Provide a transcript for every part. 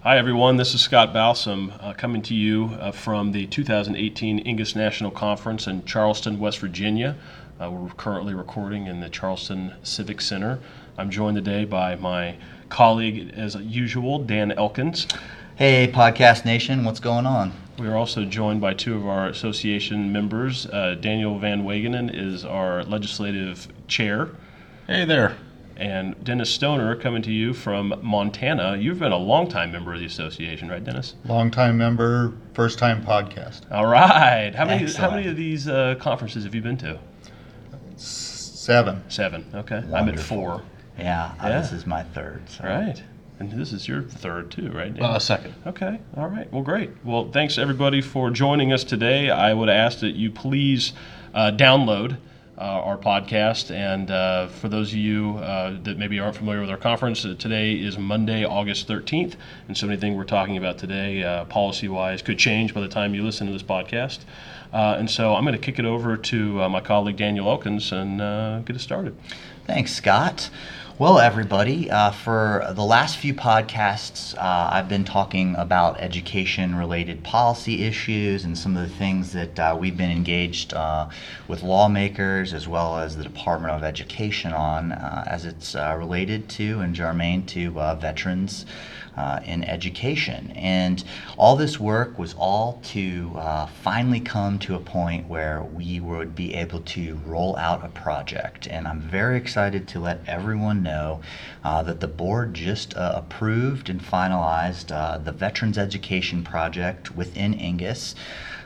Hi, everyone. This is Scott Balsam coming to you from the 2018 Ingus National Conference in Charleston, West Virginia. We're currently recording in the Charleston Civic Center. I'm joined today by my colleague, as usual, Dan Elkins. Hey, Podcast Nation, what's going on? We are also joined by two of our association members. Daniel Van Wagenen is our legislative chair. Hey there. And Dennis Stoner coming to you from Montana. You've been a longtime member of the association, right, Dennis? Longtime member, first time podcast. All right. How many of these conferences have you been to? 7. 7. Okay. Wonderful. I'm at 4. Yeah, this is my third. So. Right. And this is your third too, right, Dan? Second. Okay. All right. Well, great. Well, thanks everybody for joining us today. I would ask that you please download our podcast. And for those of you that maybe aren't familiar with our conference, today is Monday, August 13th. And so anything we're talking about today, policy-wise, could change by the time you listen to this podcast. And so I'm going to kick it over to my colleague Daniel Elkins and get us started. Thanks, Scott. Well, everybody, for the last few podcasts, I've been talking about education-related policy issues and some of the things that we've been engaged with lawmakers as well as the Department of Education on as it's related to and germane to veterans in education. And all this work was all to finally come to a point where we would be able to roll out a project. And I'm very excited to let everyone know that the board just approved and finalized the Veterans Education Project within Ingus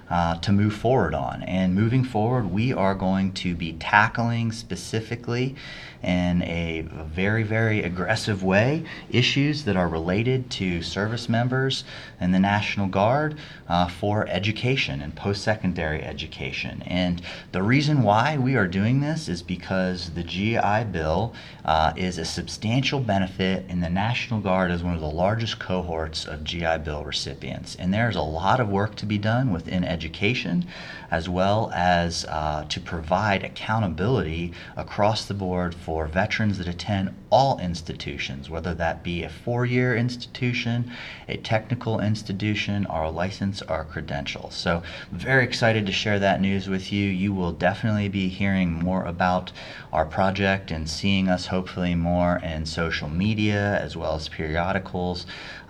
to move forward on. And moving forward, we are going to be tackling specifically in a very, very aggressive way issues that are related to service members in the National Guard for education and post-secondary education. And the reason why we are doing this is because the GI Bill is a substantial benefit, and the National Guard is one of the largest cohorts of GI Bill recipients. And there's a lot of work to be done within education, as well as to provide accountability across the board for veterans that attend all institutions, whether that be a 4-year institution, a technical institution, or a license or a credential. So very excited to share that news with you. You will definitely be hearing more about our project and seeing us hopefully more in social media as well as periodicals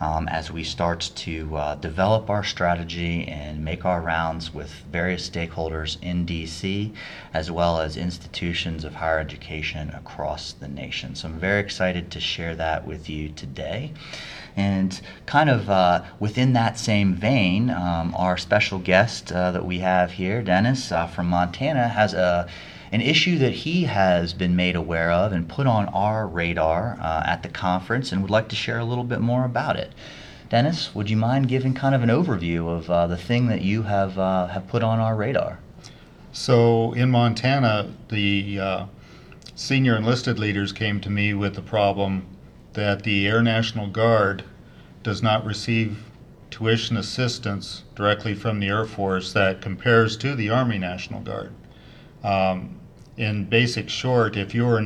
as we start to develop our strategy and make our rounds with various stakeholders in DC as well as institutions of higher education across the nation. So I'm very excited to share that with you today. And kind of within that same vein, our special guest that we have here, Dennis from Montana, has an issue that he has been made aware of and put on our radar at the conference, and would like to share a little bit more about it. Dennis, would you mind giving kind of an overview of the thing that you have put on our radar? So in Montana, the senior enlisted leaders came to me with the problem that the Air National Guard does not receive tuition assistance directly from the Air Force that compares to the Army National Guard. In basic short, if you're an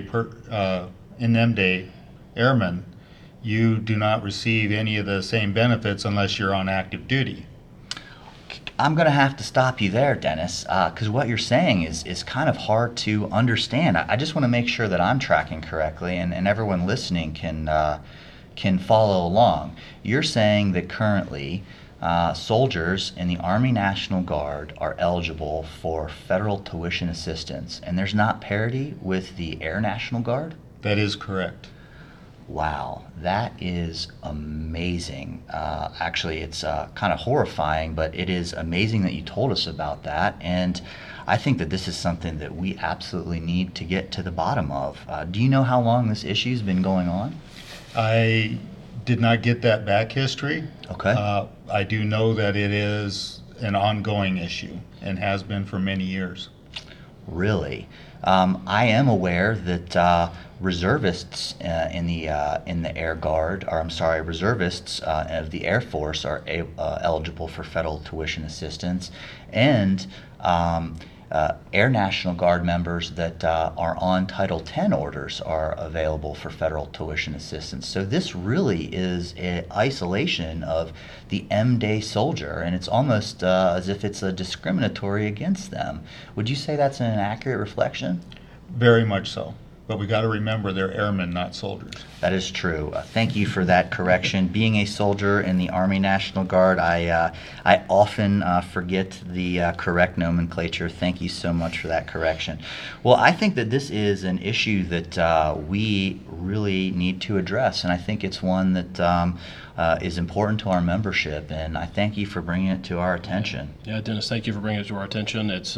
M-Day airman, you do not receive any of the same benefits unless you're on active duty. I'm going to have to stop you there, Dennis, because what you're saying is kind of hard to understand. I just want to make sure that I'm tracking correctly and everyone listening can follow along. You're saying that currently soldiers in the Army National Guard are eligible for federal tuition assistance, and there's not parity with the Air National Guard? That is correct. Wow, that is amazing. Actually, it's kind of horrifying, but it is amazing that you told us about that. And I think that this is something that we absolutely need to get to the bottom of. Do you know how long this issue's been going on? I did not get that back history. Okay. I do know that it is an ongoing issue and has been for many years. Really? I am aware that reservists in the Air Guard, or I'm sorry, reservists of the Air Force are eligible for federal tuition assistance, and Air National Guard members that are on Title X orders are available for federal tuition assistance. So this really is an isolation of the M-Day soldier, and it's almost as if it's a discriminatory against them. Would you say that's an accurate reflection? Very much so. But we got to remember they're airmen, not soldiers. That is true. Thank you for that correction. Being a soldier in the Army National Guard, I often forget the correct nomenclature. Thank you so much for that correction. Well, I think that this is an issue that we really need to address, and I think it's one that is important to our membership, and I thank you for bringing it to our attention. Yeah, Dennis, thank you for bringing it to our attention. It's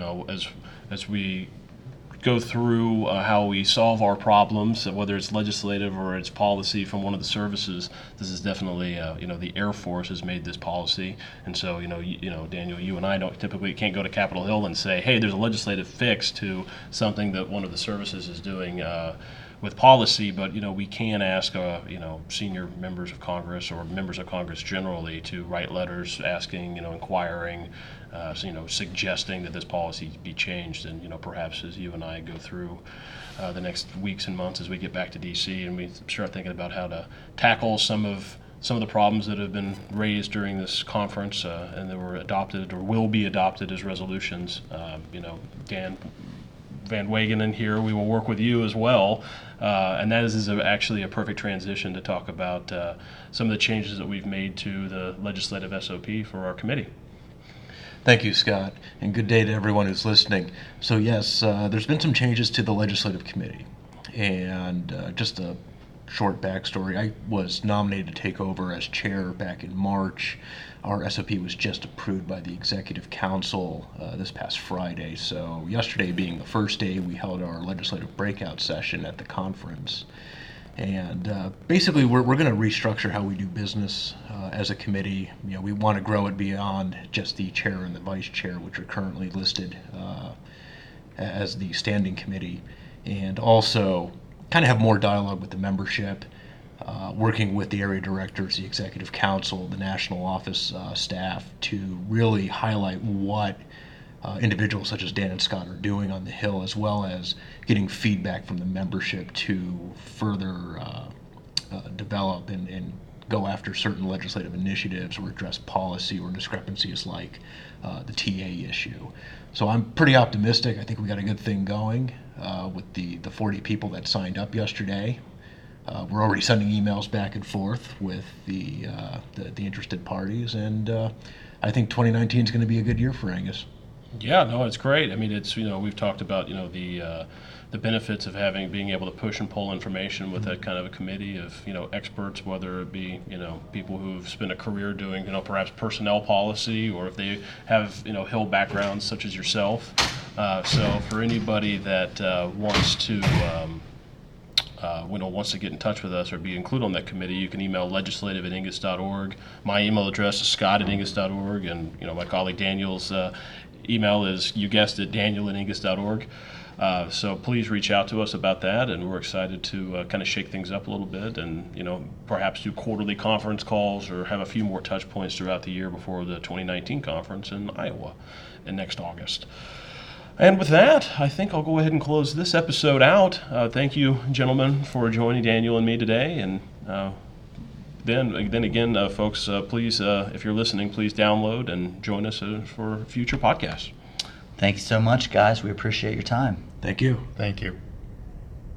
as we go through how we solve our problems, whether it's legislative or it's policy from one of the services. This is definitely, the Air Force has made this policy, and so Daniel, you and I can't go to Capitol Hill and say, hey, there's a legislative fix to something that one of the services is doing with policy, but we can ask senior members of Congress or members of Congress generally to write letters asking, inquiring, suggesting that this policy be changed, and perhaps as you and I go through the next weeks and months as we get back to DC and we start thinking about how to tackle some of the problems that have been raised during this conference and that were adopted or will be adopted as resolutions. Dan Van Wagenen here, we will work with you as well, and that is actually a perfect transition to talk about some of the changes that we've made to the legislative SOP for our committee. Thank you, Scott, and good day to everyone who's listening. So yes, there's been some changes to the Legislative Committee, and just a short backstory, I was nominated to take over as chair back in March. Our SOP was just approved by the Executive Council this past Friday, so yesterday being the first day, we held our legislative breakout session at the conference. And basically, we're going to restructure how we do business as a committee. We want to grow it beyond just the chair and the vice chair, which are currently listed as the standing committee, and also kind of have more dialogue with the membership, working with the area directors, the executive council, the national office staff to really highlight what individuals such as Dan and Scott are doing on the Hill, as well as getting feedback from the membership to further develop and go after certain legislative initiatives or address policy or discrepancies like the TA issue. So I'm pretty optimistic. I think we got a good thing going with the 40 people that signed up yesterday. We're already sending emails back and forth with the interested parties, and I think 2019 is going to be a good year for Angus. Yeah, no, it's great. I mean, it's we've talked about the benefits of being able to push and pull information with that kind of a committee of experts, whether it be people who've spent a career doing perhaps personnel policy, or if they have Hill backgrounds such as yourself. So for anybody that wants to get in touch with us or be included on that committee, you can email legislative@ingus.org. My email address is scott@ingus.org, and my colleague Daniel's email is, you guessed it, daniel@ingus.org. So please reach out to us about that, and we're excited to kind of shake things up a little bit, and perhaps do quarterly conference calls or have a few more touch points throughout the year before the 2019 conference in Iowa in next August. And with that, I think I'll go ahead and close this episode out. Thank you, gentlemen, for joining Daniel and me today. And then again, folks, please, if you're listening, please download and join us for future podcasts. Thank you so much, guys. We appreciate your time. Thank you. Thank you.